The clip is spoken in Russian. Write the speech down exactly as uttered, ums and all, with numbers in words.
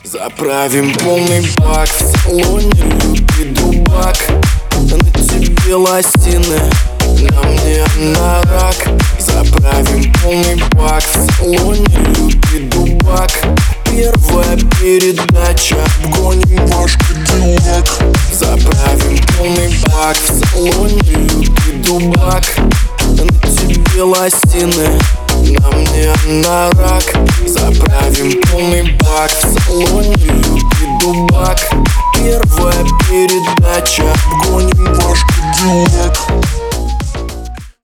Заправим полный бак, в салоне лютый дубак. На тебе лосины, на мне анорак. Заправим полный бак, в салоне лютый дубак. Первая передача, обгоним ваш кадиллак. Заправим полный бак, в салоне лютый дубак. На тебе лосины, на мне анорак. Заправим